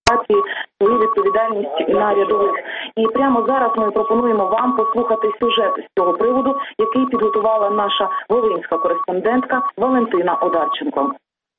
свою відповідальність на рядових. І прямо зараз ми пропонуємо вам послухати сюжет з цього приводу, який підготувала наша волинська кореспондентка Валентина Одарченко.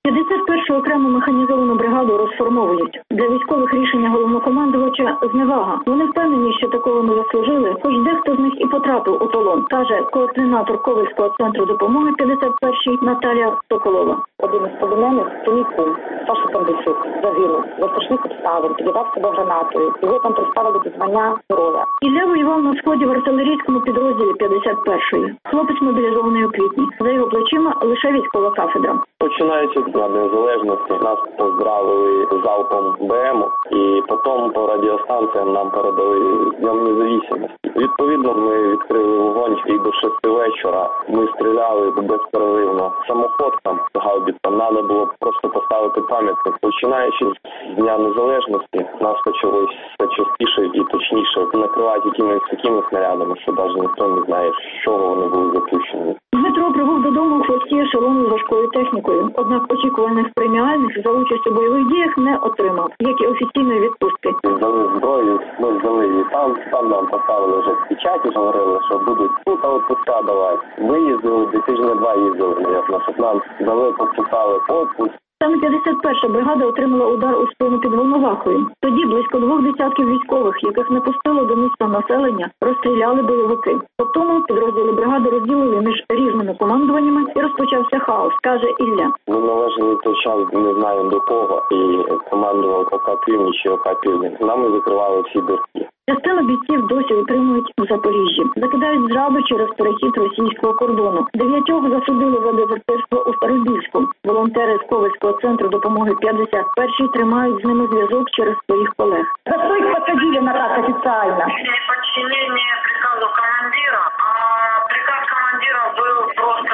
51-ю окрему механізовану бригаду розформовують. Для військових рішення головнокомандувача зневага. Вони впевнені, що такого не заслужили, хоч дехто з них і потрапив у полон, каже координатор Ковельського центру допомоги 51-й Наталія Соколова. Один із полонених, мій кум, Саша Пандичук, загинув за страшних обставин, підірвав себе гранатою. Його там представили до звання героя. Ілля воював на сході в артилерійському підрозділі 51-ї. Хлопець мобілізований у квітні. За його плечима лише військова кафедра. Починаючи з Дня Незалежності, нас поздравили залпом БМ, і потім по радіостанціям нам передали Днем Незалежності. Відповідно, ми відкрили вогонь і до 6 вечора. Ми стріляли безперервно самоходкам, гаубицям. Треба було просто поставити пам'ятник. Починаючи з Дня Незалежності, нас почалось все частіше і точніше накривати якимись такими снарядами, що навіть ніхто не знає, з чого вони були запущені. Дмитро прибув додому у хвості ешелону з важкою технікою. Однак очікуваних преміальних за участь у бойових діях не отримав, як і офіційної відпустки. Взяли зброю, ми взяли її там нам поставили вже печаті, говорили, що будуть тут відпуска давати. Ми їздили, тижня 2 їздили, щоб нам дали, підписали відпуск. Саме 51-ша бригада отримала удар у спину під Волновахою. Тоді близько 2 десятків військових, яких не пустило до міста населення, розстріляли бойовики. Потім підрозділи бригади розділили між різними командуваннями і розпочався хаос, каже Ілля. Ми належали той час, не знаємо до кого, і командував ОК «Північ» і ОК «Південь». Нам закривали всі дірки. Частину бійців досі утримують в Запоріжжі. Закидають зраду через перехід російського кордону. 9 засудили за дезертирство у Старобільську. Волонтери з Ковельського центру допомоги 51-й тримають з ними зв'язок через своїх колег. За що їх посадили на так офіційно? Подчинение приказу командира, а приказ командира был просто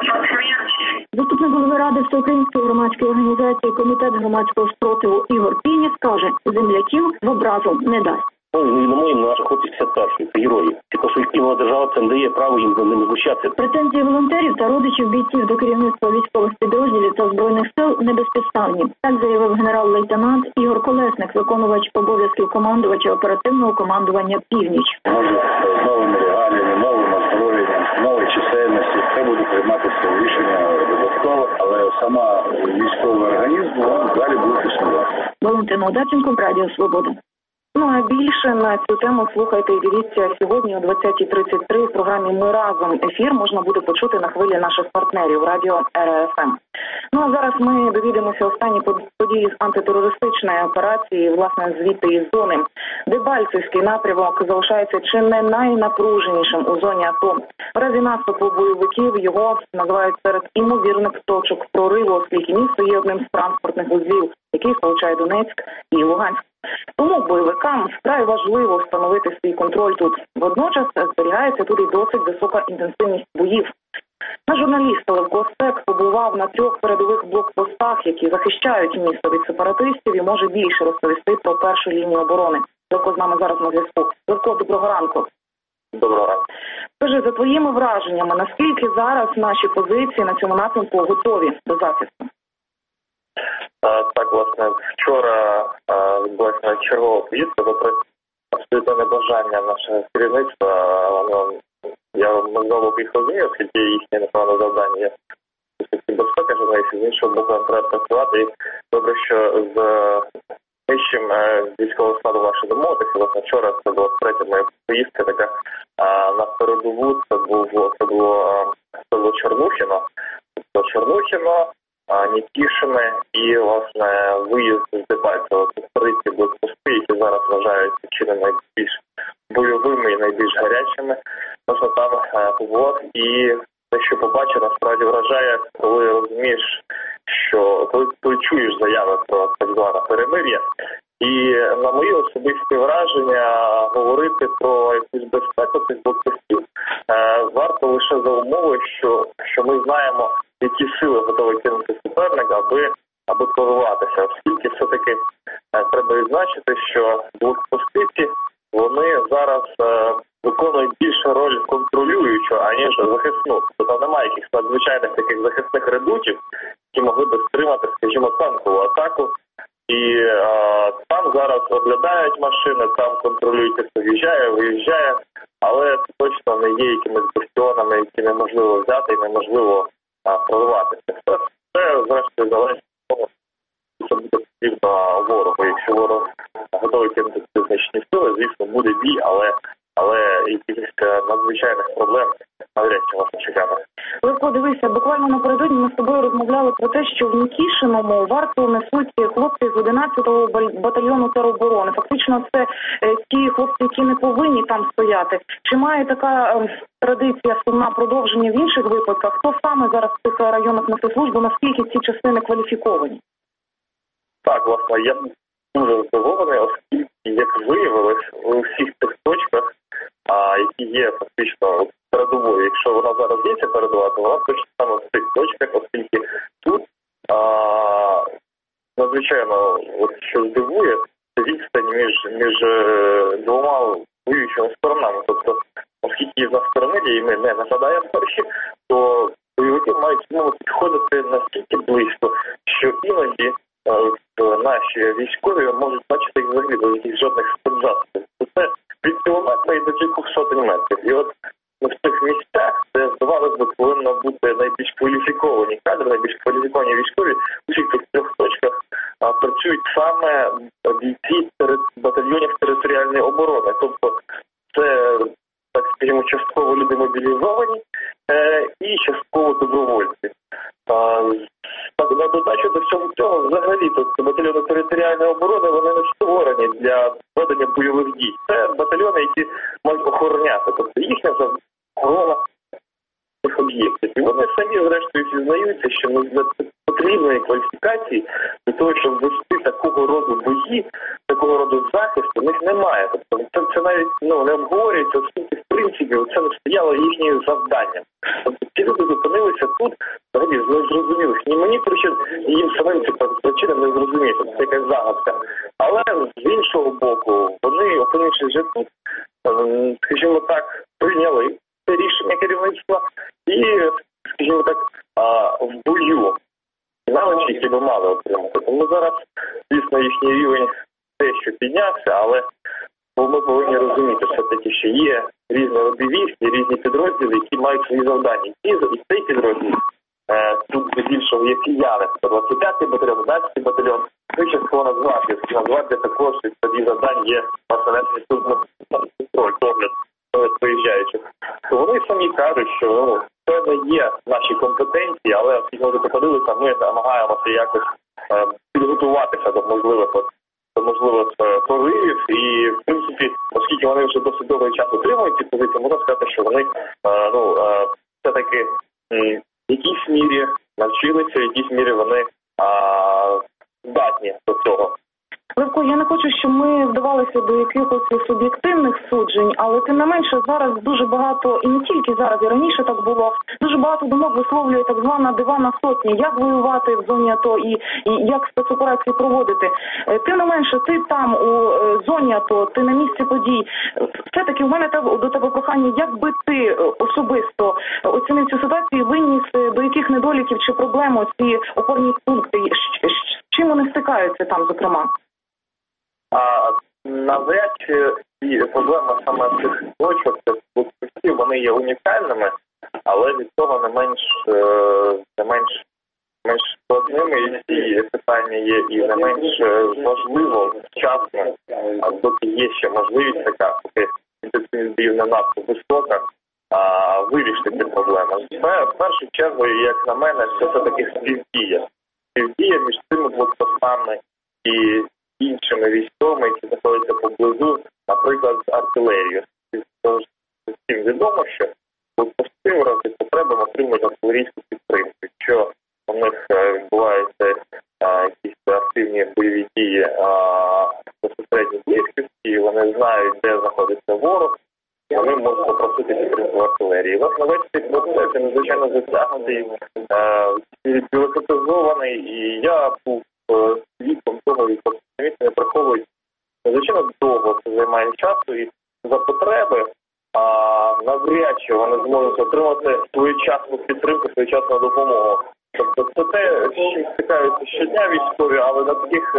смерть. Заступник голови Ради Всеукраїнської громадської організації Комітет громадського спротиву Ігор Пінєв каже, земляків в образу не дасть. Ми наші хлопці 51-ї, це герої. Тільки що їх держава це не дає право їм за ними знущатися. Претензії волонтерів та родичів бійців до керівництва військових підрозділів та Збройних сил не безпідставні. Так заявив генерал-лейтенант Ігор Колесник, виконувач обов'язків командувача оперативного командування «Північ». Може, з новими регаліями, новим озброєнням, нової чисельності. Це буде прийматися рішення додатково, але сама військовий організм далі буде існувати. Валентина Одарченко, Радіо Свобода. Ну а більше на цю тему слухайте і дивіться сьогодні о 20:33 в програмі «Ми разом». Ефір можна буде почути на хвилі наших партнерів радіо РФМ. Ну а зараз ми довідомося останні події з антитерористичної операції, власне, звідти із зони. Дебальцевський напрямок залишається чи не найнапруженішим у зоні АТО. В разі наступу бойовиків його називають серед імовірних точок прориву, оскільки місто є одним з транспортних вузлів, який сполучає Донецьк і Луганськ. Тому бойовикам вкрай важливо встановити свій контроль тут. Водночас зберігається тут і досить висока інтенсивність боїв. Наш журналіст Левко Стек побував на 3 передових блокпостах, які захищають місто від сепаратистів, і може більше розповісти про першу лінію оборони. Левко з нами зараз на зв'язку. Левко, доброго ранку. Доброго ранку. Скажи, за твоїми враженнями, наскільки зараз наші позиції на цьому напрямку готові до захисту? Так, власне, вчора відбулася чергова поїздка, попри абсолютне небажання нашого керівництва. Я знову їх розумію, оскільки їхнє, напевно, завдання є безпека журналістів, з іншого боку, нам треба працювати. І добре, що з вищим військового складу ваше домовитися. Власне, вчора це була 3-я моя поїздка, така на передову, це було Чорнухіно, Нікішине і, власне, виїзд з Дебальцево. Це столиці блокпости, які зараз вважаються чи не найбільш бойовими і найбільш гарячими. Можна там побувати і те, що побачив, насправді вражає, коли розумієш, що коли чуєш заяви про так зване перемир'я. І на мої особисті враження говорити про якусь безпеку цих блокпостів варто лише за умови, що ми знаємо, які сили готові кинути суперника, аби прорватися. Оскільки все-таки треба відзначити, що блокпости, вони зараз виконують більше роль контролюючу, аніж захисну. Тобто немає якихось надзвичайних таких захисних редутів, які могли б стримати, скажімо, танкову атаку. І там зараз оглядають машини, там контролюють, хто в'їжджає, виїжджає, але це точно не є якимись бастіонами, які неможливо взяти і неможливо прорватися. Це зрештою залежить від того, що буде потрібно ворогу. Якщо ворог готовий кинути значні сили, звісно, буде бій, але якихось надзвичайних проблем навряд чи можна чекати. Левко, дивися, буквально напередодні ми з тобою розмовляли про те, що в Нікішиному варту несуть хлопці з 11-го батальйону тероборони. Фактично це ті хлопці, які не повинні там стояти. Чи має така традиція сумна продовження в інших випадках? Хто саме зараз в цих районах несе службу, наскільки ці частини кваліфіковані? Так, власне, я дуже здивований, оскільки, як виявилось, у всіх тих точках, які є фактично передовою, якщо вона зараз є ця передова, то вона точно саме в цих точках, оскільки тут надзвичайно, що здивує, це відстань між двома воюючими сторонами. Тобто, оскільки на сторони, і ми не нападаємо перші, то бойовики мають змогу підходити настільки близько, що іноді наші військові можуть бачити їх взагалі до якихось жодних спецзасобів. Це від кілометра і до кількох сотень метрів. І от в цих місцях, де, здавалось би, повинно бути найбільш кваліфіковані кадри, найбільш кваліфіковані військові, у всіх цих трьох точках працюють саме бійці батальйонів територіальної оборони. Тобто це, так скажімо, частково люди мобілізовані і частково добровольці. На додачу до всього цього, взагалі, тобто батальйони територіальної оборони, вони не створені для ведення бойових дій. Це батальйони, які мають охороняти, тобто їхня охорона цих об'єктів. І вони самі, зрештою, зізнаються, що для потрібної кваліфікації для того, щоб вести такого роду бої, такого роду захист, у них немає. Тобто це навіть не обговорюється, оскільки, в принципі, це не стояло їхнім завданням. Тобто ці люди зупинилися тут, взагалі, з незрозумілих. Ні мені причин, і їм самим ці причини не зрозуміти. Це якась загадка. Але, з іншого боку, вони, опинившись вже тут, скажімо так, прийняли це рішення керівництва і, скажімо так, в бою навички, які би мали отримати. Тому зараз, звісно, їхній рівень те, що піднявся, але ми повинні розуміти все-таки, що є різні роди військ, є різні підрозділи, які мають свої завдання. І цей підрозділ, тут більшого є кияни, 25-й батальйон, 11-й батальйон, ну і частково Нацгвардія. Нацгвардія також тоді завдань є нанесення контроль, догляд приїжджаючих. То вони самі кажуть, що це не є наші компетенції, але оскільки ми подивилися, ми намагаємося якось підготуватися до можливих поривів. І, в принципі, оскільки вони вже досить довгий час отримують ці позиції, можна сказати, що вони все-таки в якійсь мірі навчилися, в якійсь мірі вони здатні до цього. Левко, я не хочу, щоб ми вдавалися до якихось суб'єктивних суджень, але тим не менше зараз дуже багато, і не тільки зараз, і раніше так було, дуже багато думок висловлює так звана дивана сотня, як воювати в зоні АТО і як спецоперації проводити. Тим не менше, ти там у зоні АТО, ти на місці подій. Все-таки в мене до тебе прохання, як би ти особисто оцінив цю ситуацію, виніс до яких недоліків чи проблем ці опорні пункти, з чим вони стикаються там, зокрема? Навряд чи ці проблеми саме цих точок, вони є унікальними, але від того не менш складними і ці питання є і не менш важливо вчасно, доки є ще можливість така, поки інтенсивність боїв не надто висока, вирішити ці проблеми. В першу чергу, як на мене, це все-таки співдія. Співдія між цими блокпостами і іншими військовими, які знаходяться поблизу, наприклад, з артилерією. Всім відомо, що блокпости в разі потреби отримують артилерійську підтримку. Якщо у них відбуваються якісь активні бойові дії безпосередньо близькості, вони знають, де знаходиться ворог, і вони можуть попросити підтримку артилерії. Власне, весь цей процес надзвичайно затягнутий, бюрократизований, і я був свідком того, і не приховують надзвичайно довго це займає часу, і за потреби навряд чи вони зможуть отримати своєчасну підтримку, своєчасну допомогу. Тобто Тобто це те, з чим стикаються щодня військові, але на таких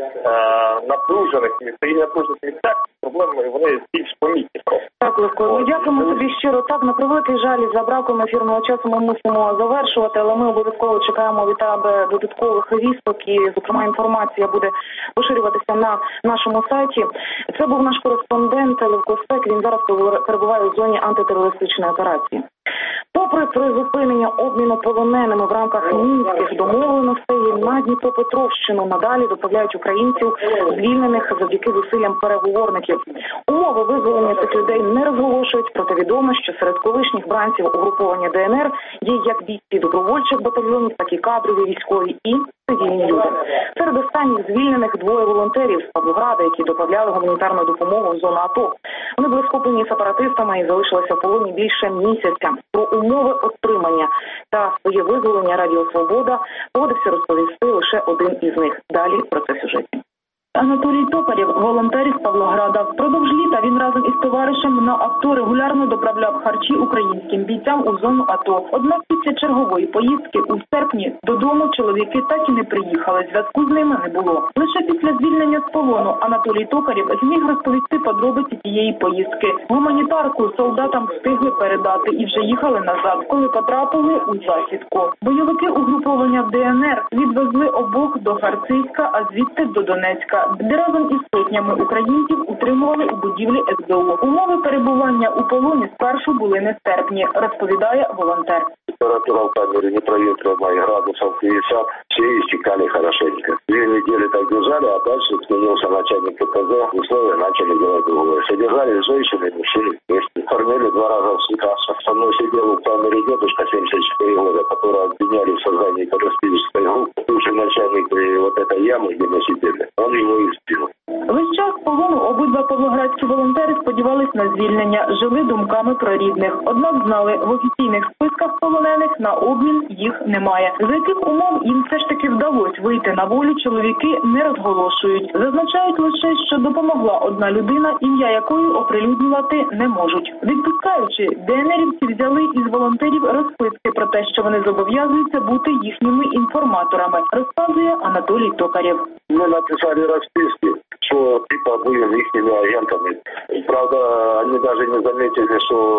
напружених місцях і напружених місцях проблеми вони більш помітні. Так, Левко, ми дякуємо тобі щиро. Так, на превеликий жаль, за браком ефірного часу ми мусимо завершувати, але ми обов'язково чекаємо від тебе додаткових вісток і, зокрема, інформація буде поширюватися на нашому сайті. Це був наш кореспондент Левко Спек, він зараз перебуває у зоні антитерористичної операції. Попри призупинення обміну полоненими в рамках мінських домовленостей, на Дніпропетровщину надалі доправляють українців, звільнених завдяки зусиллям переговорників. Умови визволення цих людей не розголошують, проте відомо, що серед колишніх бранців угруповання ДНР є як бійці добровольчих батальйонів, так і кадрові військові і цивільні люди. Серед останніх звільнених двоє волонтерів з Павлограда, які доправляли гуманітарну допомогу в зону АТО. Вони були схоплені сепаратистами і залишилися в полоні більше місяця. Про умови отримання та своє визволення Радіо Свобода погодився розповісти лише один із них. Далі про це в сюжеті. Анатолій Токарєв, волонтер із Павлограда. Впродовж літа він разом із товаришем на авто регулярно доправляв харчі українським бійцям у зону АТО. Однак після чергової поїздки у серпні додому чоловіки так і не приїхали. Зв'язку з ними не було. Лише після звільнення з полону Анатолій Токарєв зміг розповісти подробиці тієї поїздки. Гуманітарку солдатам встигли передати і вже їхали назад, коли потрапили у засідку. Бойовики угруповання ДНР відвезли обох до Харцизька, а звідти до Донецька, де разом із сотнями українців утримували у будівлі СБУ. Умови перебування у полоні спершу були нестерпні, розповідає волонтер. Температура в камере непроветриваемая, градусов 50, все истекали хорошенько. 2 недели так держали, а дальше сменился начальник КПЗ, условия начали делать другое. Содержали женщины, мужчины вместе. Кормили 2 раза в сутки. Со мной сидел в камере дедушка 74 года, которого обвиняли в создании террористической группы. Бывший начальник вот этой ямы, где мы сидели, он его и сбил. Весь час полону обидва павлоградські волонтери сподівались на звільнення, жили думками про рідних. Однак знали, в офіційних списках полонених на обмін їх немає. За яких умов їм все ж таки вдалося вийти на волю, чоловіки не розголошують. Зазначають лише, що допомогла одна людина, ім'я якої оприлюднювати не можуть. Відпускаючи, ДНРівці взяли із волонтерів розписки про те, що вони зобов'язуються бути їхніми інформаторами, розказує Анатолій Токарєв. Мы написали расписки, что типа будем ихними агентами. Правда, они даже не заметили,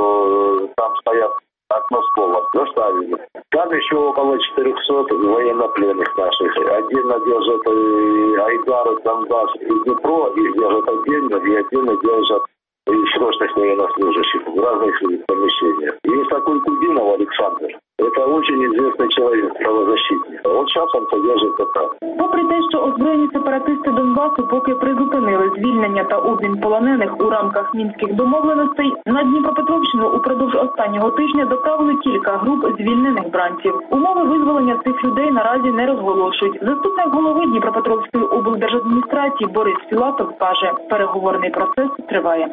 что там стоят окно с полом. Заставили. Там еще около 400 военнопленных наших. Отдельно держат Айдар, Донбасс и Днепро. Их держат отдельно и отдельно держат и срочных военнослужащих в разных помещениях. Есть такой Кудинов Александр. Это очень известный человек, правозащитник. Вот сейчас он содержится там. Попри те, що озброєні сепаратисти Донбасу поки призупинили звільнення та обмін полонених у рамках мінських домовленостей, на Дніпропетровщину упродовж останнього тижня доправили кілька груп звільнених бранців. Умови визволення цих людей наразі не розголошують. Заступник голови Дніпропетровської облдержадміністрації Борис Філатов каже, переговорний процес триває.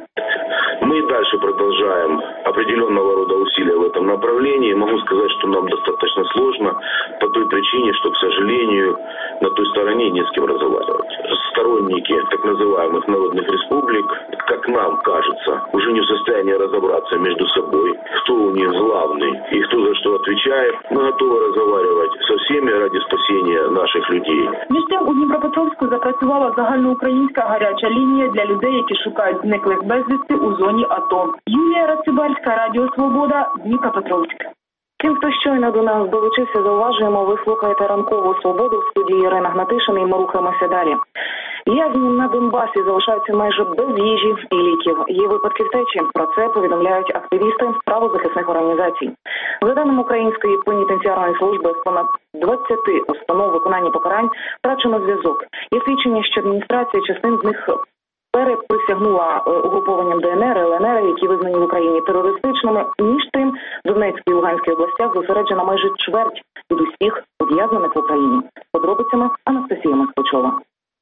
Мы дальше продолжаем определенного рода усилия в этом направлении. Могу сказать, что нам достаточно сложно по той причине, что, к сожалению, на той стороне не с кем разговаривать. Сторонники так называемых народных республик, как нам кажется, уже не в состоянии разобраться между собой, кто у них главный и кто за что отвечает. Мы готовы разговаривать со всеми ради спасения наших людей. Між тим, у Дніпропетровську запрацювала загальноукраїнська гаряча лінія для людей, які шукають зниклих безвісти у зоні АТО. Юлія Рацибальська, Радіо Свобода, Дніпропетровськ. Тим, хто щойно до нас долучився, зауважуємо, ви слухаєте ранкову свободу в студії Ірина Гнатишина, і ми рухаємося далі. В'язні на Донбасі залишаються майже без їжі і ліків. Є випадки втечі. Про це повідомляють активісти правозахисних організацій. За даними Української пенітенціарної служби, з понад 20 установ виконання покарань втрачено зв'язок. Є свідчення, що адміністрація частин з них переприсягнула угрупованням ДНР, ЛНР, які визнані в Україні терористичними. Між тим, в Донецькій і Луганській областях зосереджена майже чверть від усіх ув'язнених в Україні. Подробицями Анастасія Москвичова.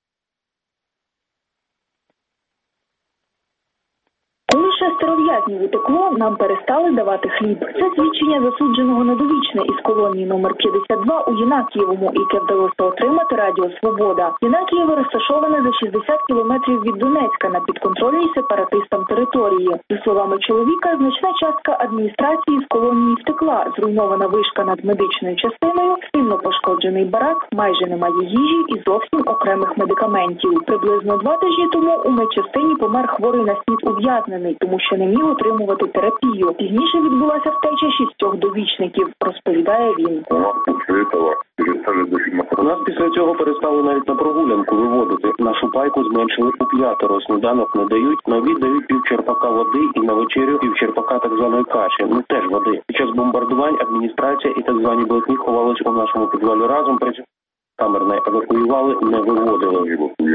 Коли 6 в'язнів утекло, нам перестали давати хліб. Це свідчення засудженого на довічне із колонії номер 52 у Єнакієвому, яке вдалося отримати Радіо Свобода. Єнакієво розташоване за 60 кілометрів від Донецька на підконтрольній сепаратистам території. За словами чоловіка, значна частка адміністрації з колонії втекла. Зруйнована вишка над медичною частиною, сильно пошкоджена пошкоджений барак, майже немає їжі і зовсім окремих медикаментів. Приблизно 2 тижні тому у медчастині помер хворий на СНІД ув'язнений, тому що не міг отримувати терапію. Пізніше відбулася втеча 6 довічників, розповідає він. Нас після цього перестали навіть на прогулянку виводити. Нашу пайку зменшили у 5, сніданок не дають, на обід дають півчерпака води і на вечерю півчерпака так званої каші, теж води. Під час бомбардувань адміністрація і так звані блатні ховались у нашому підвалі разом, камер не евакуювали, не виводили.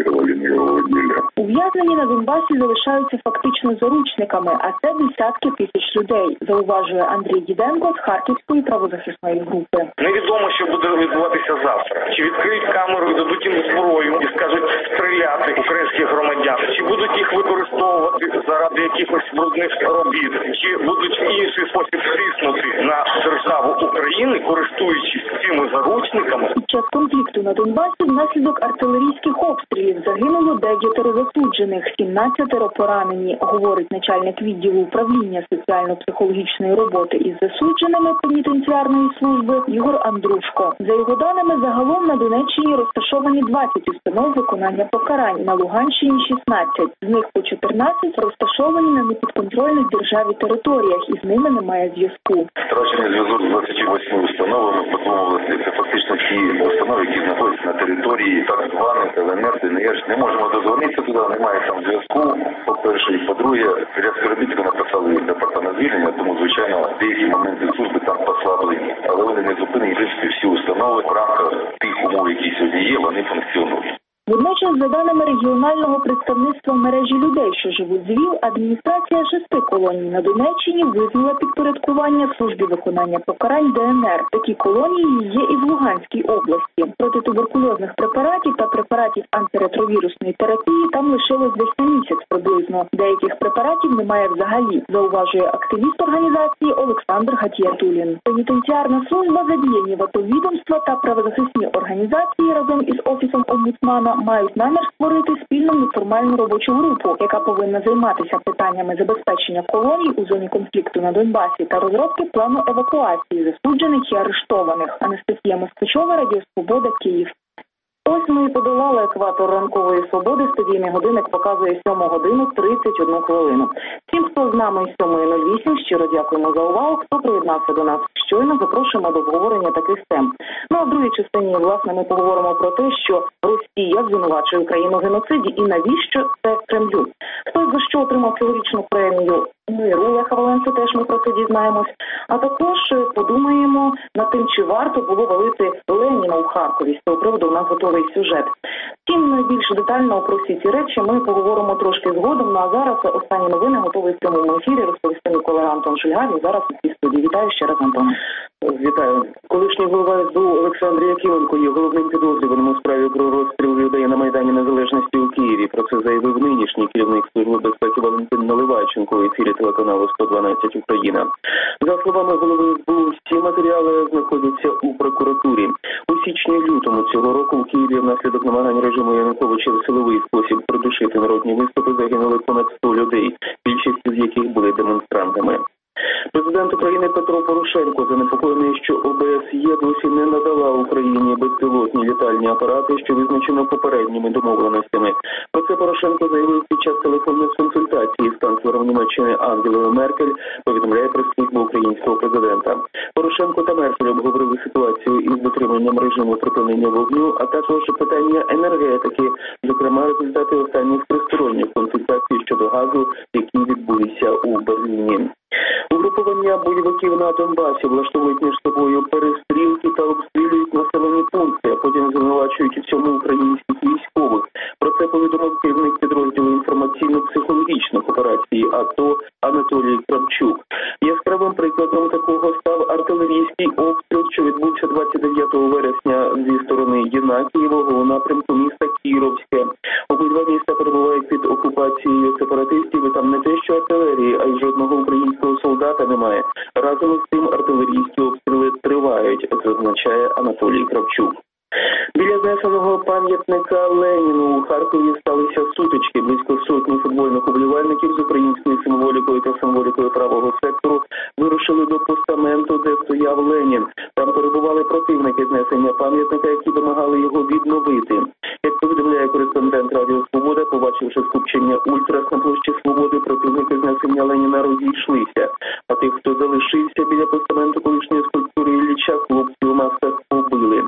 Ув'язнені на Донбасі залишаються фактично заручниками, а це десятки тисяч людей, зауважує Андрій Діденко з Харківської правозахисної групи. Невідомо, що буде відбуватися завтра. Чи відкриють камеру і дадуть їм зброю і скажуть стріляти українських громадян, чи будуть їх використовувати заради якихось брудних робіт, чи будуть в інший спосіб тиснути на державу України, користуючись цими заручниками. Під час конфлікту на Донбасі внаслідок артилерійських обстрілів загинуло 9 засуджених, 17 поранені, говорить начальник відділу управління соціально-психологічної роботи із засудженими пенітенціарної служби Ігор Андрушко. За його даними, загалом на Донеччині розташовані 20 установ виконання покарань, на Луганщині 16. З них по 14 розташовані на непідконтрольних державі територіях, і з ними немає зв'язку. Втрачений зв'язок з 28 установами по тому області. Це фактично всі установи, які знаходяться на території так званих ЛНР, ДНР. Не можемо дозвонитися туди, немає там зв'язку, по-перше. І по-друге, ряд співробітників написали департамент звільнення, тому, звичайно, деякі моменти служби там послаблені. Але вони не зупинені, в принципі, всі установи в рамках тих умов, які сьогодні є, вони функціонують. Водночас, за даними регіонального представництва мережі людей, що живуть з ВІЛ, адміністрація 6 колоній на Донеччині визнала підпорядкування службі виконання покарань ДНР. Такі колонії є і в Луганській області. Проти туберкульозних препаратів та препаратів антиретровірусної терапії там лишилось десь на місяць приблизно. Деяких препаратів немає взагалі, зауважує активіст організації Олександр Гатіатулін. Пенітенціарна служба, задіяні в АТО відомства та правозахисні організації разом із Офісом омбудсмана мають намір створити спільну неформальну робочу групу, яка повинна займатися питаннями забезпечення колоній у зоні конфлікту на Донбасі та розробки плану евакуації засуджених і арештованих. Анастасія Москвичова, Радіо Свобода, Київ. Ось ми і подолали екватор ранкової свободи. Студійний годинник показує 7 годину 31 хвилину. Всім, хто з нами із 7:08, щиро дякуємо за увагу. Хто приєднався до нас щойно, запрошуємо до обговорення таких тем. Ну а в другій частині, власне, ми поговоримо про те, що Росія звинувачує Україну в геноциді і навіщо це Кремлю. Хто за що отримав цьогорічну премію миру Леха Валенси, теж ми про це дізнаємось. А також подумаємо над тим, чи варто було валити Леніна у Харкові. З цього приводу у нас готовий сюжет. Втім, більш детально про всі ці речі ми поговоримо трошки згодом. Ну а зараз останні новини готові в прямому ефірі розповісти мій колега Антон Шульга. Він зараз у цій студії. Вітаю ще раз, Антон. Вітаю. Колишній голова СБУ Олександр Якименко є головним підозрюваним у справі про розстріл людей на Майдані Незалежності у Києві. Про це заявив нинішній керівник Служби безпеки Валентин Наливайченко у ефірі телеканалу 112 Україна. За словами голови СБУ, всі матеріали знаходяться у прокуратурі. У січні-лютому цього року у Києві внаслідок намагань режиму Януковича в силовий спосіб придушити народні виступи загинули понад 100 людей, більшість з яких були демонстрантами. Президент України Петро Порошенко занепокоєний, що ОБСЄ досі не надала Україні безпілотні літальні апарати, що визначено попередніми домовленостями. Про це Порошенко заявив під час телефонної консультації з канцлером Німеччини Ангелою Меркель, повідомляє прес-служба українського президента. Порошенко та Меркель обговорили ситуацію із дотриманням режиму припинення вогню, а також питання енергетики, зокрема результати останніх тристоронніх консультацій щодо газу, які відбулися у Берліні. Угруповання бойовиків на Донбасі влаштовують між собою перестрілки та обстрілюють населені пункти, а потім звинувачують у цьому українських військових. Про це повідомив керівник підрозділу інформаційно-психологічних операцій АТО Анатолій Кравчук. Яскравим прикладом такого став артилерійський обстріл, що відбувся 29 вересня зі сторони Єнакієвого у напрямку міста Кіровське. Обидва міста перебувають під окупацією сепаратистів, і там не те, що артилерії, а й жодного українського солдата немає. Разом із тим артилерійські обстріли тривають, зазначає Анатолій Кравчук. Біля знесеного пам'ятника Леніну у Харкові сталися сутички. Близько сотні футбольних уболівальників з українською символікою та символікою правого сектору вирушили до постаменту, де стояв Ленін. Там перебували противники знесення пам'ятника, які вимагали його відновити. Як повідомляє кореспондент Радіо Свобода, побачивши скупчення ультрас на площі Свободи, противники знесення Леніна розійшлися. А тих, хто залишився біля постаменту колишньої скульптури Ілліча, хлопці у масках побили.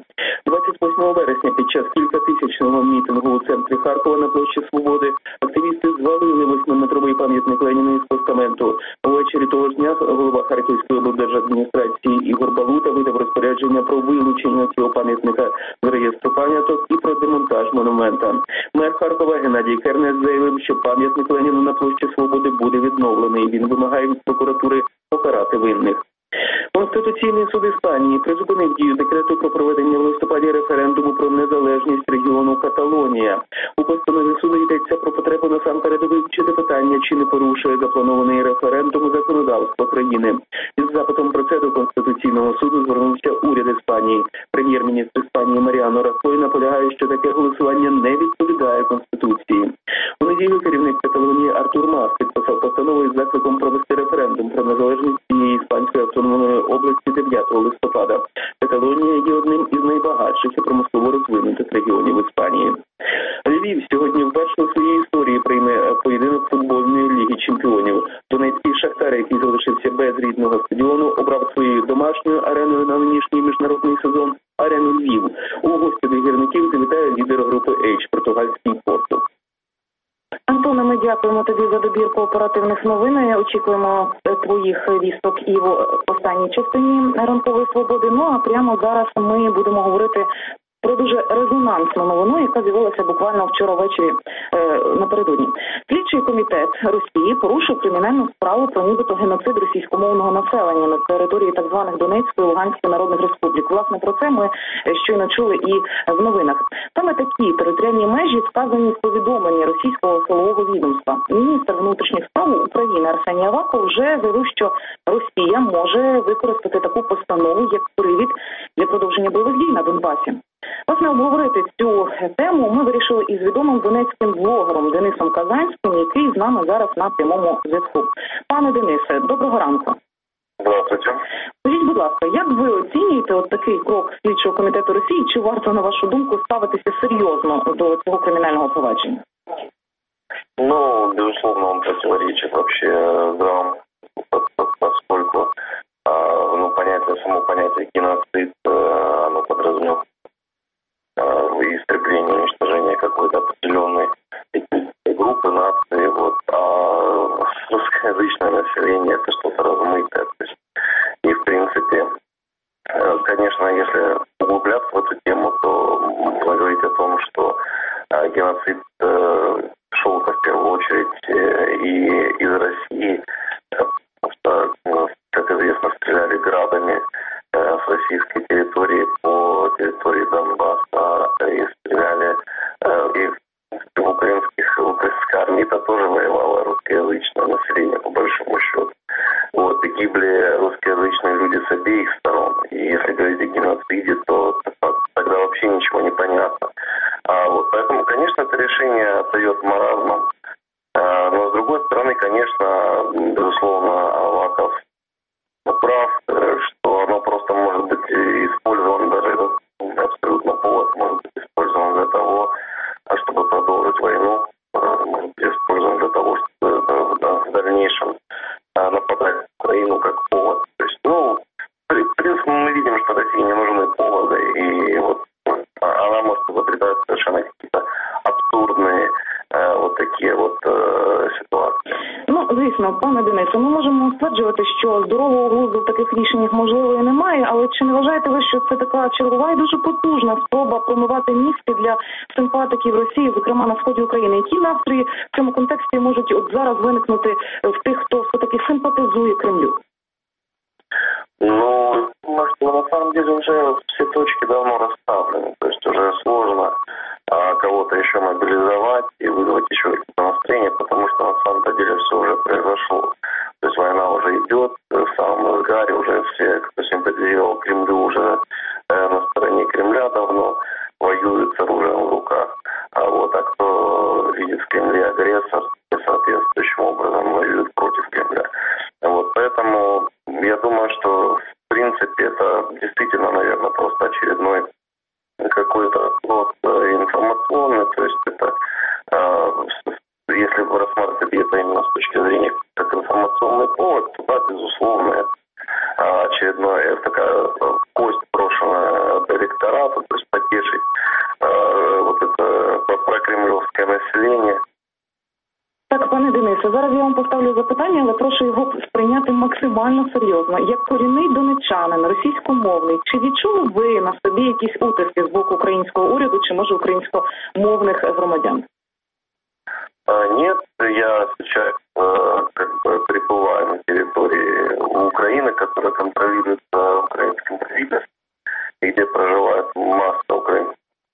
28 вересня під час кількатисячного мітингу у центрі Харкова на площі Свободи активісти звалили 8-метровий пам'ятник Леніну із постаменту. Увечері того ж дня голова Харківської облдержадміністрації Ігор Балута видав розпорядження про вилучення цього пам'ятника з реєстру пам'яток і про демонтаж монумента. Мер Харкова Геннадій Кернес заявив, що пам'ятник Леніну на площі Свободи буде відновлений. Він вимагає від прокуратури покарати винних. Конституційний суд Іспанії призупинив дію декрету про проведення в листопаді референдуму про незалежність регіону Каталонія. У постанові суду йдеться про потребу насамперед вивчити питання, чи не порушує запланований референдум законодавства країни. Із запитом про це до Конституційного суду звернувся уряд Іспанії. Прем'єр-міністр Іспанії Маріано Рахой наполягає, що таке голосування не відповідає Конституції. У неділю керівник Каталонії Артур Мас підписав постанову із закликом провести референдум про незалежність цієї іспанської автономної області 9 листопада. Каталонія є одним із найбагатших і промислово розвинутих регіонів Іспанії. Львів сьогодні вперше у своїй історії прийме поєдинок футбольної ліги чемпіонів. Донецький Шахтар, який залишився без рідного стадіону, обрав своєю домашньою ареною на нинішній міжнародний сезон арену Львів. У гості до гірників завітає лідер групи H – португальський Порту. Антоне, ми дякуємо тобі за добірку оперативних новин. Очікуємо твоїх вісток і в останній частині ранкової свободи. Ну а прямо зараз ми будемо говорити про дуже резонансну новину, яка з'явилася буквально вчора ввечері напередодні. Слідчий комітет Росії порушив кримінальну справу про нібито геноцид російськомовного населення на території так званих Донецької і Луганської народних республік. Власне, про це ми щойно чули і в новинах. Саме такі територіальні межі вказані в повідомленні російського силового відомства. Міністр внутрішніх справ України Арсеній Аваков вже заявив, що Росія може використати таку постанову як привід для продовження бойових дій на Донбасі. Власне, обговорити цю тему ми вирішили із відомим донецьким блогером Денисом Казанським, який з нами зараз на прямому зв'язку. Пане Денисе, доброго ранку. Здравствуйте. Скажіть, будь ласка, як ви оцінюєте от такий крок Слідчого комітету Росії? Чи варто, на вашу думку, ставитися серйозно до цього кримінального провадження? Ну, безусловно, он противоречит вообще здравому, поскольку само понятие геноцид, оно подразумевает истребление, уничтожение какой-то определенной группы, нации, а русскоязычное население это что-то размытое. То есть, и в принципе, конечно, если углубляться в эту тему, то можно говорить о том, что геноцид шел-то в первую очередь и из России, потому что, как известно, стреляли градами с российской территории по территории Донбасса и стреляли и в украинской армии-то тоже воевало русскоязычное население, по большому счету. Вот, и гибли русскоязычные люди с обеих сторон. И если говорить о геноциде, то тогда вообще ничего не понятно. Поэтому, конечно, это решение отдает маразмом. Но, с другой стороны, конечно, безусловно, Аваков прав, что оно просто может быть использовано, даже этот абсолютно повод может быть использован для того, чтобы продолжить войну, может быть использован для того, чтобы в дальнейшем нападать на Украину как повод. То есть, в принципе, мы видим, что России не нужны поводы, и вот она может изобретать совершенно какие-то абсурдные такі ситуації. Звісно, пане Денисе, ми можемо стверджувати, що здорового глузду в таких рішеннях можливо і немає, але чи не вважаєте ви, що це така чергова і дуже потужна спроба промивати мізки для симпатиків Росії, зокрема на сході України? Які настрої в цьому контексті можуть от зараз виникнути в тих, хто все-таки симпатизує Кремлю? На самом деле уже все точки давно расставлены, то есть уже сложно кого-то еще мобилизовать и вызвать еще какие-то настроения, потому что на самом деле все уже произошло. То есть война уже идет, в самом разгаре уже все, кто симпатизировал Кремлю, уже на стороне Кремля давно. какой-то вопрос информационный, то есть это, если рассматривать это именно с точки зрения как информационный повод, то да, безусловно, это очередная такая кость брошенная до электората, то есть потешить вот это прокремлевское население. Так, пане Денисе, зараз я вам поставлю запитання, але прошу його сприйняти максимально серйозно. Як корінний донечанин, російськомовний, чи відчули ви на собі якісь утиски з боку українського уряду, чи може українськомовних громадян? Нет, я сейчас пребываю на территории Украины, которая контролируется украинским правительством, и где проживает масса украинцев.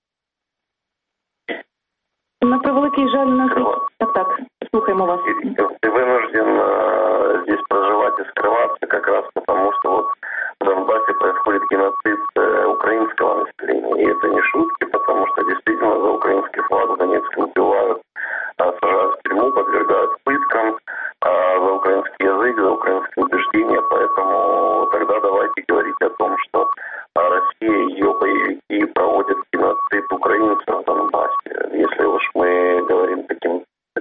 На превеликий жаль, Так, слухаємо вас. И вынужден здесь проживать и скрываться как раз потому, что вот в Донбассе происходит геноцид украинского населения. И это не шутки, потому что действительно за украинский флаг в Донецке убивают, сажают в тюрьму, подвергают пыткам, за украинский язык, за украинские убеждения. Поэтому тогда давайте говорить о том, что Россия и ее боевики проводят геноцид украинцев в Донбассе. Если уж мы говорим таким,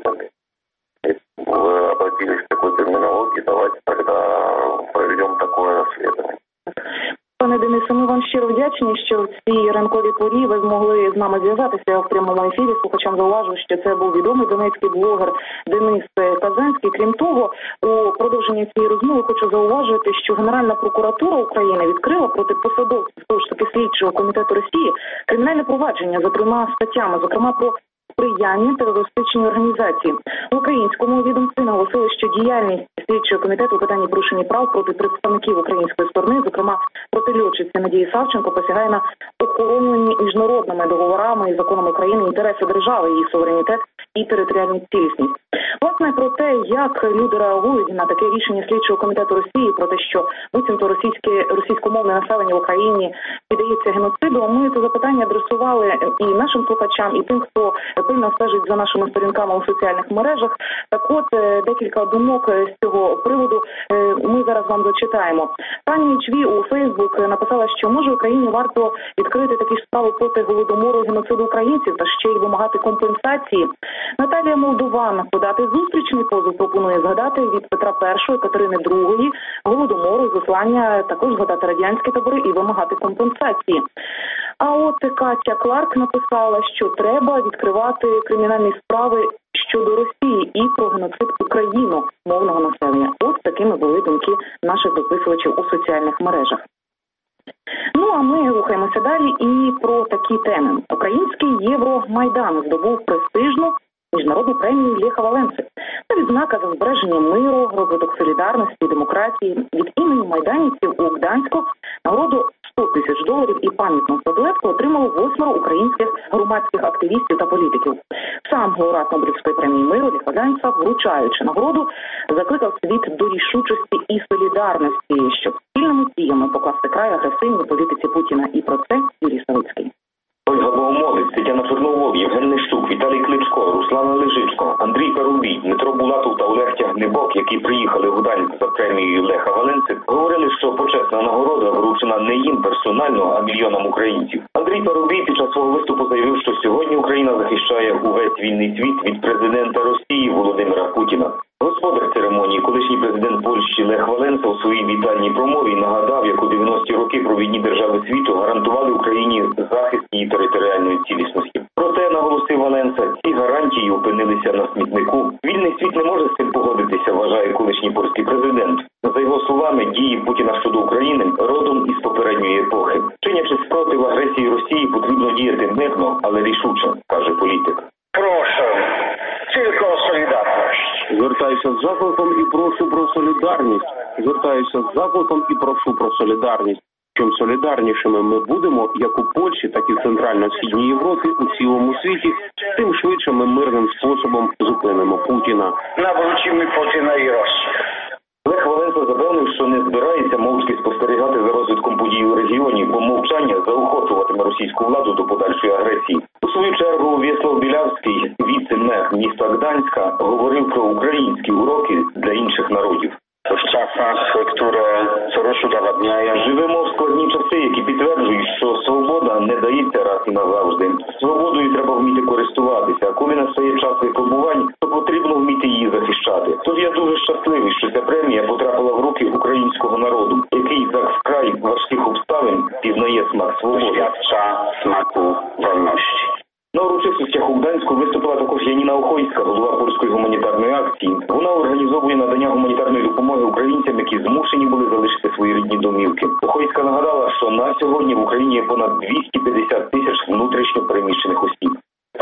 вы обратились к такой терминологии, давайте тогда проведем такое расследование. Пане Денисе, ми вам щиро вдячні, що в цій ранковій порі ви змогли з нами зв'язатися в прямому ефірі. Слухачам зауважу, що це був відомий донецький блогер Денис Казанський. Крім того, у продовженні цієї розмови хочу зауважити, що Генеральна прокуратура України відкрила проти посадовців того ж таки слідчого комітету Росії кримінальне провадження за 3 статтями, зокрема про сприяння терористичній організації. В українському відомстві наголосили, що діяльність слідчого комітету у питанні порушення прав проти представників української сторони, зокрема проти льотчиці Надії Савченко, посягає на охоронені міжнародними договорами і законами України інтереси держави, її суверенітет і територіальну цілісність. Власне, про те, як люди реагують на таке рішення слідчого комітету Росії, про те, що буцімто російськомовне населення в Україні піддається геноциду, ми це запитання адресували і нашим слухачам, і тим, хто пильно стежить за нашими сторінками у соціальних мережах. Так от, декілька думок з цього приводу ми зараз вам зачитаємо. Пані Чві у Фейсбук написала, що може Україні варто відкрити такі справи проти голодомору і геноциду українців та ще й вимагати компенсації. Наталія Молдован подати зустрічний позов пропонує згадати від Петра І, Катерини II, голодомору і заслання, також згадати радянські табори і вимагати компенсації. А от Катя Кларк написала, що треба відкривати кримінальні справи щодо Росії і про геноцид україномовного населення. Ось такими були думки наших дописувачів у соціальних мережах. Ну, а ми рухаємося далі і про такі теми. Український Євромайдан здобув престижну міжнародну премію Леха Валенси. Це відзнака за збереження миру, розвиток солідарності і демократії. Від імені майданівців у Гданську нагороду $100 000 і пам'ятну статуетку отримало 8 українських громадських активістів та політиків. Сам лауреат Нобелівської премії миру Лех Валенса, вручаючи нагороду, закликав світ до рішучості і солідарності, щоб спільними діями покласти край агресивній політиці Путіна. І про це Юрій Савицький. Ольга Богомолець, Тетяна Чорновол, Євген Нищук, Віталій Кличко, Руслана Лежичко, Андрій Парубій, Дмитро Булатов та Олег Тягнебок, які приїхали в Гданськ за премією Леха Валенси, говорили, що почесна нагорода вручена не їм персонально, а мільйонам українців. Андрій Парубій під час свого виступу заявив, що сьогодні Україна захищає увесь вільний світ від президента Росії Володимира Путіна. Господар церемонії, колишній президент Польщі Лех Валенса у своїй вітальній промові нагадав, як у 90-ті роки провідні держави світу гарантували Україні захист її територіальної цілісності. Проте, наголосив Валенса, ці гарантії опинилися на смітнику. Вільний світ не може з цим погодитися, вважає колишній польський президент. За його словами, дії Путіна щодо України родом із попередньої епохи. Чинячи спротив агресії Росії, потрібно діяти мирно, але рішуче, каже політик. Прошу, тільки солідарність. Звертаюся з закликом і прошу про солідарність. Звертаюся з закликом і прошу про солідарність. Чим солідарнішими ми будемо, як у Польщі, так і в Центрально-Східній Європі, у цілому світі, тим швидше ми мирним способом зупинимо Путіна. Навручимо Путіна і Росію. Лех Валенса запевнив, що не збирається мовчки спостерігати за розвитком подій у регіоні, бо мовчання заохочуватиме російську владу до подальшої агресії. У свою чергу В'ячеслав Білявський, віце-мер міста Гданська, говорив про українські уроки для інших народів. В часах, які щороку Живемо в складні часи, які підтверджують, що свобода не дається раз назавжди. Свободою треба вміти користуватися, а коли настає час випробувань, то потрібно вміти її захищати. Тож я дуже щасливий, що ця премія потрапила в руки українського народу, який за вкрай важких обставин пізнає смак свободи. Смаку вольності. На урочистостях у Гданську виступила також Яніна Охойська, голова польської гуманітарної акції. Вона організовує надання гуманітарної допомоги українцям, які змушені були залишити свої рідні домівки. Охойська нагадала, що на сьогодні в Україні є понад 250 тисяч внутрішньо переміщених осіб.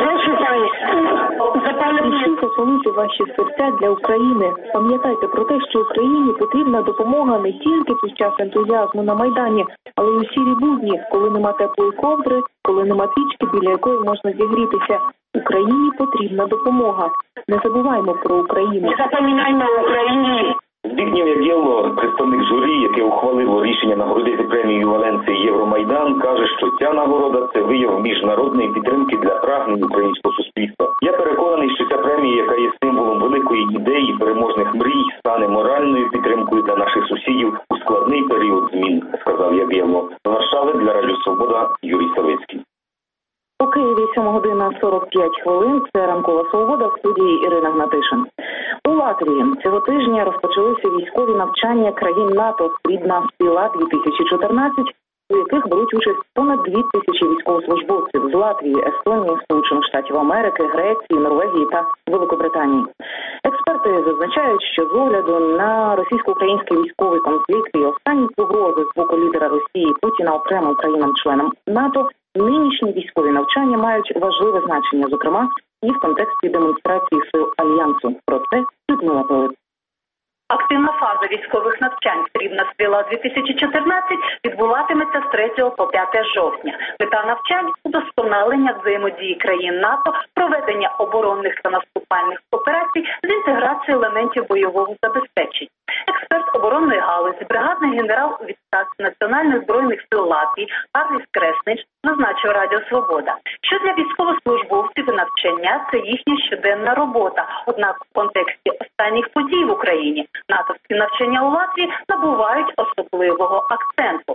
Усіх осолити ваші серця для України. Пам'ятайте про те, що Україні потрібна допомога не тільки під час ентузіазму на Майдані, але й у сірі будні, коли нема теплої ковдри, коли нема пічки, біля якої можна зігрітися. Україні потрібна допомога. Не забуваймо про Україну. Не запам'ятаймо Україні. Збігнєв Ягєлло, представник журі, яке ухвалило рішення нагородити премію Валенції Євромайдан, каже, що ця нагорода – це вияв міжнародної підтримки для прагнень українського суспільства. Я переконаний, що ця премія, яка є символом великої ідеї, переможних мрій, стане моральною підтримкою для наших сусідів у складний період змін, сказав Ягєлло. З Варшави для Радіо Свобода Юрій Савицький. У Києві 7 година 45 хвилин. Це ранкова свобода, в студії Ірина Гнатишин. У Латвії цього тижня розпочалися військові навчання країн НАТО «Срібна стріла-2014», у яких беруть участь понад 2 тисячі військовослужбовців з Латвії, Естонії, Сполучених Штатів Америки, Греції, Норвегії та Великобританії. Експерти зазначають, що з огляду на російсько-український військовий конфлікт і останні погрози з боку лідера Росії Путіна окремим країнам-членам НАТО, нинішні військові навчання мають важливе значення, зокрема, і в контексті демонстрації сил Альянсу. Про це Людмила Пилип. Активна фаза військових навчань «Срібна стріла-2014» відбуватиметься з 3 по 5 жовтня. Мета навчань – удосконалення взаємодії країн НАТО, проведення оборонних та наступальних операцій з інтеграцією елементів бойового забезпечення. Експерт оборонної галузі, бригадний генерал у відставці Національних збройних сил Латвії Карліс Креснич зазначив Радіо Свобода, що для військовослужбовців навчання – це їхня щоденна робота. Однак в контексті останніх подій в Україні натовські навчання у Латвії набувають особливого акценту.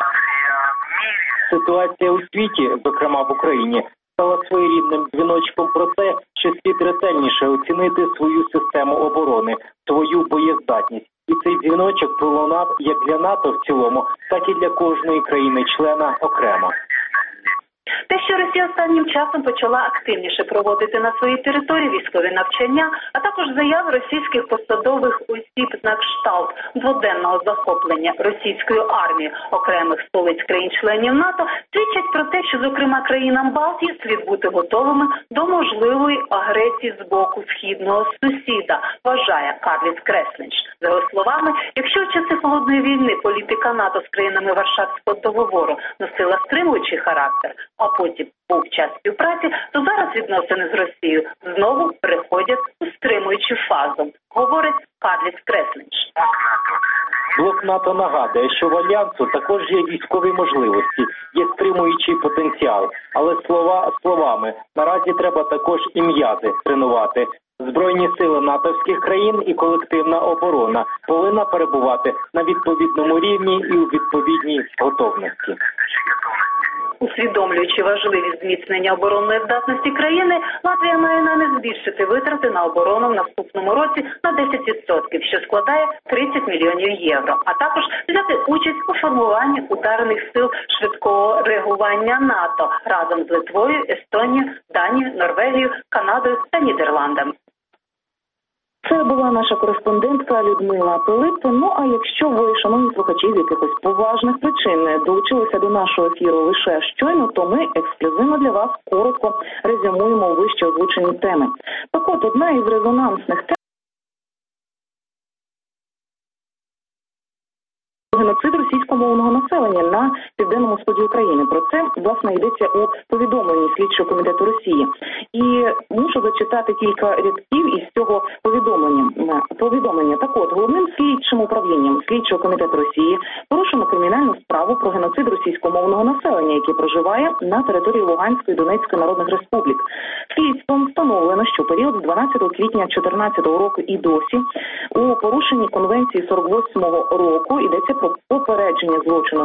Ситуація у світі, зокрема в Україні, стала своєрідним дзвіночком про те, що слід ретельніше оцінити свою систему оборони, свою боєздатність. І цей дзвіночок пролунав як для НАТО в цілому, так і для кожної країни-члена окремо. Те, що Росія останнім часом почала активніше проводити на своїй території військові навчання, а також заяви російських посадових осіб на кшталт дводенного захоплення російською армією окремих столиць країн-членів НАТО, свідчать про те, що, зокрема, країнам Балтії слід бути готовими до можливої агресії з боку східного сусіда, вважає Карліс Креснич. За його словами, якщо в часи холодної війни політика НАТО з країнами Варшавського договору носила стримуючий характер, а потім був час співпраці, то зараз відносини з Росією знову переходять у стримуючу фазу, говорить Карліс Креснич. Блок НАТО нагадує, що в Альянсу також є військові можливості, є стримуючий потенціал. Але слова словами, наразі треба також і м'язи тренувати. Збройні сили натовських країн і колективна оборона повинна перебувати на відповідному рівні і у відповідній готовності. Усвідомлюючи важливість зміцнення оборонної здатності країни, Латвія має намір збільшити витрати на оборону в наступному році на 10%, що складає 30 мільйонів євро, а також взяти участь у формуванні ударних сил швидкого реагування НАТО разом з Литвою, Естонією, Данією, Норвегією, Канадою та Нідерландами. Це була наша кореспондентка Людмила Пилип. Ну, а якщо ви, шановні слухачі, з якихось поважних причин долучилися до нашого ефіру лише щойно, то ми ексклюзивно для вас коротко резюмуємо вище озвучені теми. Так от, одна із резонансних тем – геноцид російськомовного населення на Південному Сході України. Про це, власне, йдеться у повідомленні Слідчого комітету Росії. І мушу зачитати кілька рядків із цього повідомлення. Так от, головним слідчим управлінням Слідчого комітету Росії порушено кримінальну справу про геноцид російськомовного населення, яке проживає на території Луганської і Донецької народних республік. Слідством встановлено, що період з 12 квітня 2014 року і досі у порушенні Конвенції 48-го року йдеться про попередження злочину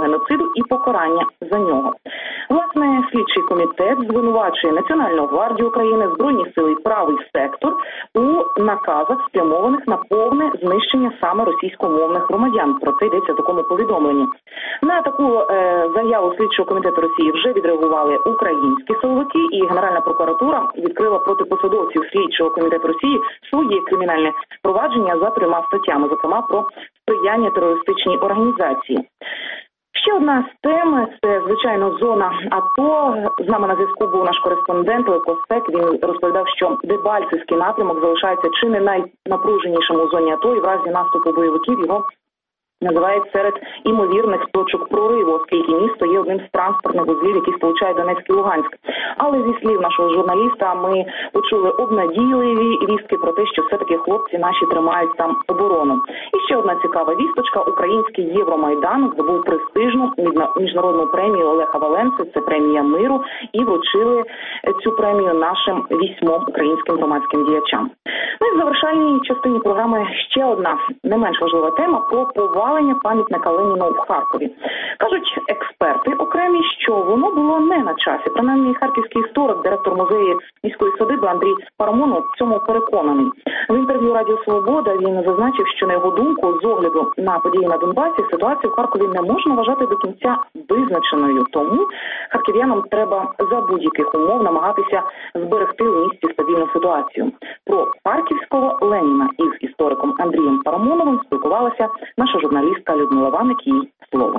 геноциду і покарання за нього. Власне, слідчий комітет звинувачує Національну гвардію України, Збройні сили і правий сектор у наказах, спрямованих на повне знищення саме російськомовних громадян. Про це йдеться в такому повідомленні. На таку заяву слідчого комітету Росії вже відреагували українські силовики, і Генеральна прокуратура відкрила проти посадовців слідчого комітету Росії свої кримінальні провадження за 3 статтями, зокрема про сприяння терористичній організації. Ще одна з тем – це, звичайно, зона АТО. З нами на зв'язку був наш кореспондент Левко Стек. Він розповідав, що Дебальцевський напрямок залишається чи не найнапруженішим у зоні АТО, і в разі наступу бойовиків його називають серед імовірних точок прориву, оскільки місто є одним з транспортних вузлів, які сполучають Донецьк і Луганськ. Але зі слів нашого журналіста ми почули обнадійливі вістки про те, що все-таки хлопці наші тримають там оборону. І ще одна цікава вісточка. Український Євромайдан здобув престижну міжнародну премію Леха Валенси, це премія миру, і вручили цю премію нашим 8 українським громадським діячам. Ну і в завершальній частині програми ще одна не менш важлива тема про повалення пам'ятника Леніну в Харкові. Кажуть експерти окремі, що воно було не на часі. Принаймні, харківський історик, директор музею міської садиби Андрій Парамонов в цьому переконаний. В інтерв'ю Радіо Свобода він зазначив, що на його думку, з огляду на події на Донбасі, ситуацію в Харкові не можна вважати до кінця визначеною. Тому харків'янам треба за будь-яких умов намагатися зберегти в місті стабільну ситуацію. Про харківського Леніна із істориком Андрієм Парамоновим спілкувалася наша журналістка Людмила Ваник, їй слово.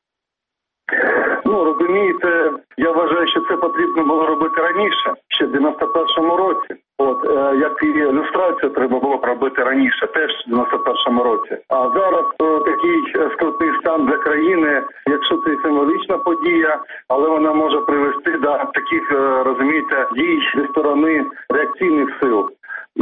Ну, розумієте, я вважаю, що це потрібно було робити раніше, ще в 91-му році. Як і ілюстрацію треба було б робити раніше, теж в 91-му році. А зараз такий скрутний стан для країни, якщо це символічна подія, але вона може привести до таких, розумієте, дій зі сторони реакційних сил.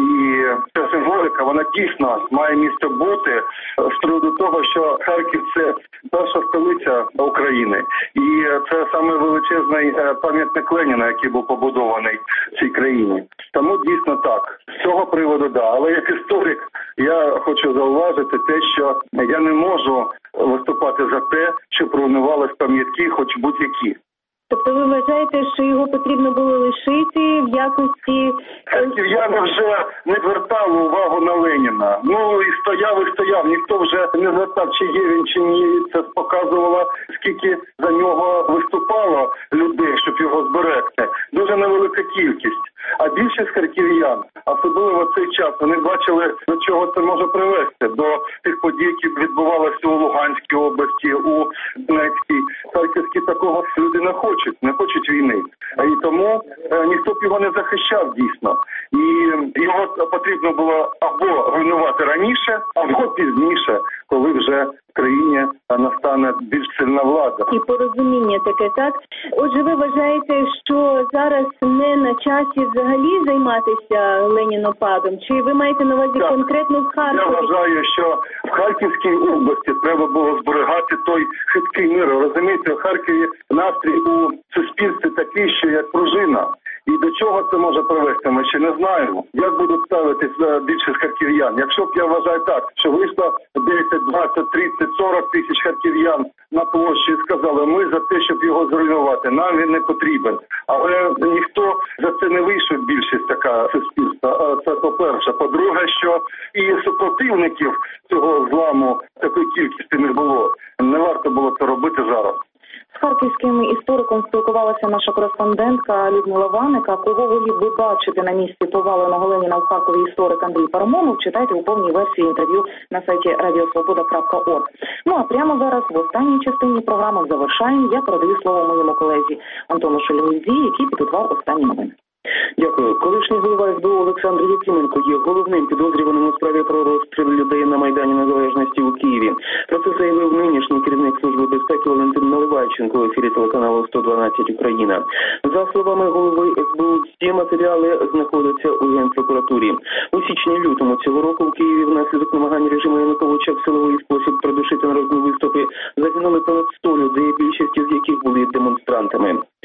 І ця символіка, вона дійсно має місце бути з приводу того, що Харків – це перша столиця України. І це саме величезний пам'ятник Леніна, який був побудований в цій країні. Тому дійсно так. З цього приводу, да. Але як історик, я хочу зауважити те, що я не можу виступати за те, що руйнувались пам'ятки, хоч будь-які. Тобто ви вважаєте, що його потрібно було лишити в якості... Харків'яни вже не звертали увагу на Леніна. Ну і стояв. Ніхто вже не звертав, чи є він, чи ні. Це показувало, скільки за нього виступало людей, щоб його зберегти. Дуже невелика кількість. А більшість харків'ян, особливо в цей час, вони бачили, до чого це може привести. До тих подій, які відбувалися у Луганській області, у Донецькій, Харківській. Такого люди не хочуть війни. І тому ніхто б його не захищав дійсно. І його потрібно було або руйнувати раніше, або пізніше, коли вже в країні настане більш сильна влада. І порозуміння таке, так? Отже, ви вважаєте, що зараз не на часі взагалі займатися ленінопадом? Чи ви маєте на увазі конкретно в Харкові? Я вважаю, що в Харківській області треба було зберігати той хиткий мир. Розумієте, в Харкові настрій у суспільстві такий, що як пружина. І до чого це може привести, ми ще не знаємо. Як будуть ставитись більшість харків'ян? Якщо б я вважаю так, що вийшло 10, 20, 30, 40 тисяч харків'ян на площі і сказали, ми за те, щоб його зруйнувати, нам він не потрібен. Але ніхто за це не вийшов, більшість така суспільства. Це по-перше. По-друге, що і супротивників цього зламу такої кількості не було. Не варто було це робити зараз. З харківським істориком спілкувалася наша кореспондентка Людмила Ваника. Кого волів би бачити на місці поваленого Леніна в Харкові історик Андрій Парамонов, читайте у повній версії інтерв'ю на сайті radiosvoboda.org. Ну а прямо зараз в останній частині програми в завершальній я передаю слово моєму колезі Антону Шельмузі, який підготував останні новини. Дякую. Колишній голова СБУ Олександр Якименко є головним підозрюваним у справі про розстріл людей на Майдані Незалежності у Києві. Про це заявив нинішній керівник Служби безпеки Валентин Наливайченко в ефірі телеканалу 112 Україна. За словами голови СБУ, всі матеріали знаходяться у Генпрокуратурі. У січні-лютому цього року в Києві внаслідок намагань режиму Януковича в силовий спосіб придушити народні виступи загинули понад 100 людей, більшість з яких були демонстрантами.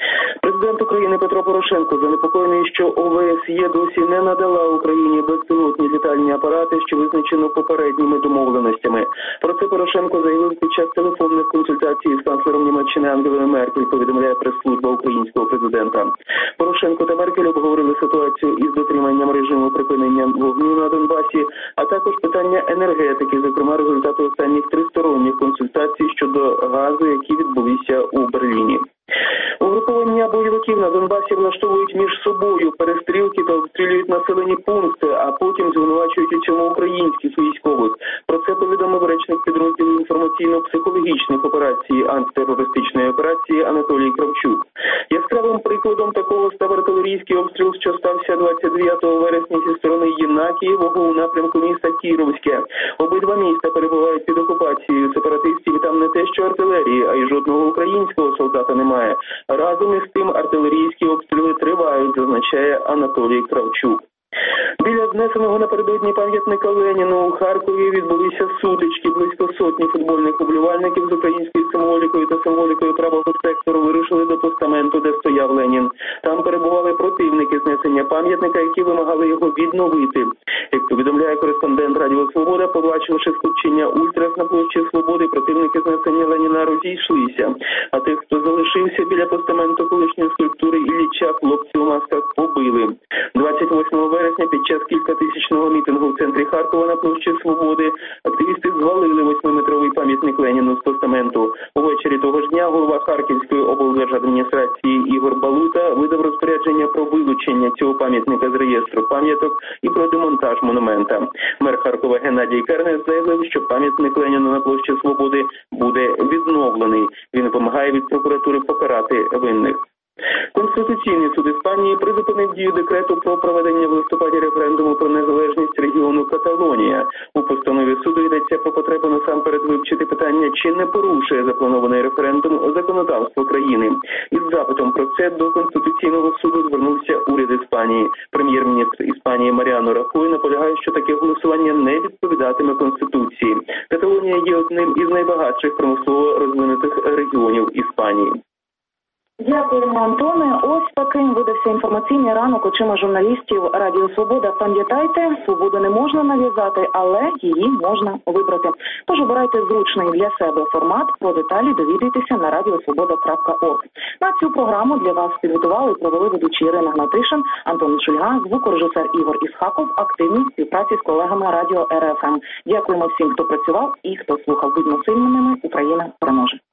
Президент України Петро Порошенко занепокоєний, що ОВСЄ досі не надала Україні безпілотні літальні апарати, що визначено попередніми домовленостями. Про це Порошенко заявив під час телефонних консультацій з канцлером Німеччини Ангелою Меркель, повідомляє прес-служба українського президента. Порошенко та Меркель обговорили ситуацію із дотриманням режиму припинення вогню на Донбасі, а також питання енергетики, зокрема результати останніх тристоронніх консультацій щодо газу, які відбулися у Берліні. Угруповання бойовиків на Донбасі влаштовують між собою перестрілки та обстрілюють населені пункти, а потім звинувачують у цьому українських військових. Про це повідомив речник підрозділу інформаційно-психологічних операцій антитерористичної операції Анатолій Кравчук. Яскравим прикладом такого став артилерійський обстріл, що стався 29 вересня зі сторони Єнакієвого у напрямку міста Кіровське. Обидва міста перебувають під окупацією сепаратистів, там не те що артилерії, а й жодного українського солдата немає. Разом із тим артилерійські обстріли тривають, зазначає Анатолій Кравчук. Біля знесеного напередодні пам'ятника Леніну у Харкові відбулися сутички. Близько сотні футбольних уболівальників з українською символікою та символікою правого сектору вирушили до постаменту, де стояв Ленін. Там перебували противники знесення пам'ятника, які вимагали його відновити. Як повідомляє кореспондент Радіо Свобода, побачивши скупчення ультрас на площі Свободи, противники знесення Леніна розійшлися. А тих, хто залишився біля постаменту колишньої скульптури Ілліча, хлопці у масках побили. 28 вересня під час кількатисячного мітингу в центрі Харкова на площі Свободи активісти звалили 8-метровий пам'ятник Леніну з постаменту. Увечері того ж дня голова Харківської облдержадміністрації Ігор Балута видав розпорядження про вилучення цього пам'ятника з реєстру пам'яток і про демонтаж монумента. Мер Харкова Геннадій Кернес заявив, що пам'ятник Леніну на площі Свободи буде відновлений. Він вимагає від прокуратури покарати винних. Конституційний суд Іспанії призупинив дію декрету про проведення в листопаді референдуму про незалежність регіону Каталонія. У постанові суду йдеться про потребу насамперед вивчити питання, чи не порушує запланований референдум законодавство країни. Із запитом про це до Конституційного суду звернувся уряд Іспанії. Прем'єр-міністр Іспанії Маріано Рахой наполягає, що таке голосування не відповідатиме Конституції. Каталонія є одним із найбагатших промислово розвинутих регіонів Іспанії. Дякуємо, Антоне. Ось таким видався інформаційний ранок очима журналістів Радіо Свобода. Пам'ятайте, свободу не можна нав'язати, але її можна вибрати. Тож обирайте зручний для себе формат. Про деталі довідуйтеся на radiosvoboda.org. На цю програму для вас підготували і провели ведучі Ірина Гнатишин, Антон Шульга, звукорежисер Ігор Ісхаков, активній співпраці з колегами Радіо РФМ. Дякуємо всім, хто працював і хто слухав. Будьмо сильними, Україна переможе.